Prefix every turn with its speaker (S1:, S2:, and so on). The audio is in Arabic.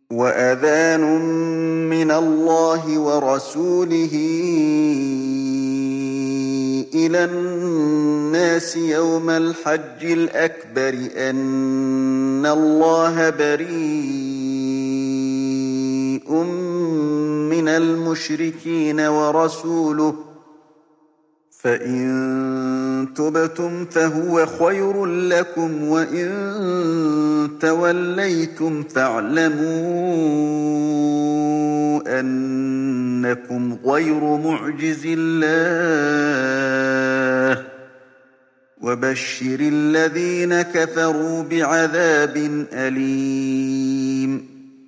S1: وأذان من الله ورسوله إلى الناس يوم الحج الأكبر أن الله بريء من المشركين ورسوله فإن تبتم فهو خير لكم وإن توليتم فاعلموا أنكم غير معجز الله وبشر الذين كفروا بعذاب أليم